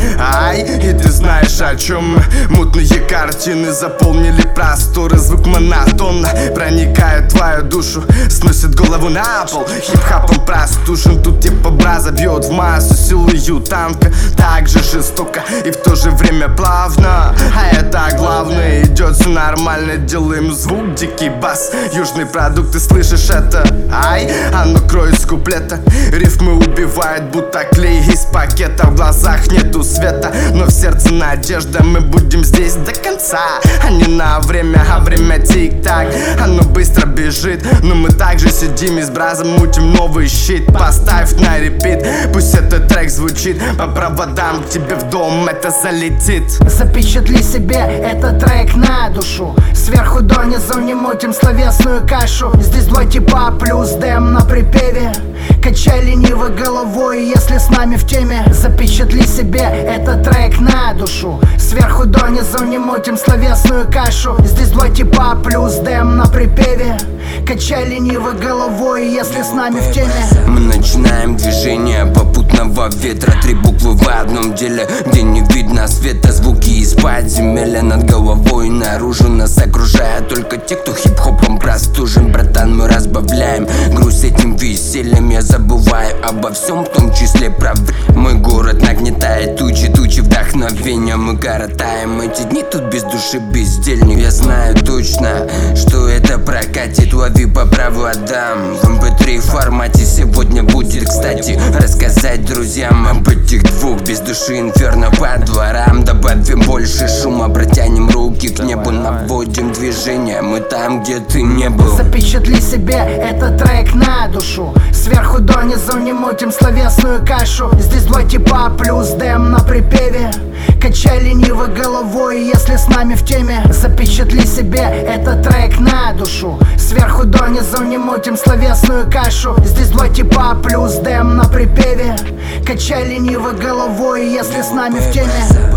Ай, и ты знаешь о чем мы. Мутные картины заполнили просторы. Звук монотонно проникает в твою душу, сносит голову на пол. Хип-хапом простужен, тут типа браза бьет в массу силою танка. Так же жестоко и в то же время плавно. А это главное, идет все нормально. Делаем звук, дикий бас, южный продукт, ты слышишь это? Ай, оно кроет с куплета. Рифмы убивает, будто клей из пакета. В глазах нету света, но в сердце надежда. Мы будем здесь до конца, а не на время. А время тик-так, оно быстро бежит. Но мы также сидим и с бразом мутим новый щит. Поставь на репит, пусть этот трек звучит по проводам, к тебе в дом это залетит. Запечатли себе этот трек на душу. Сверху донизу не мутим словесную кашу. Здесь два типа плюс дэм на припеве. Качай ленивой головой, если с нами в теме. Запечатли себе этот трек на душу. Сверху донизу не мутим словесную кашу. Здесь два типа плюс дэм на припеве. Качай ленивой головой, если с нами в теме. Мы начинаем движение попутного ветра. Три буквы в одном деле, где не видно света. Звуки из подземелья над головой. Наружу нас окружают только те, кто хип-хопом простужен. Братан, мы разбавляем грусть этим весельем. Я забываю обо всем, в том числе про мой город нагнетает тучи вдохновения. Мы коротаем эти дни тут без души, бездельник. Я знаю точно, что это прокатит. Лови по проводам в MP3 формате. Сегодня будет, кстати, рассказать друзьям об этих двух без души инферно по дворам. Добавим больше шума, протянем руки к небу, наводим движение. Мы там, где ты не был. Запечатли себе этот трек на душу. Сверху донизу не мутим словесную кашу. Здесь два типа плюс дэм на припеве. Качай ленивой головой, если с нами в теме. Запечатли себе этот трек на душу. Сверху донизу не мутим словесную кашу. Здесь два типа плюс дэм на припеве. Качай ленивой головой, если с нами в теме.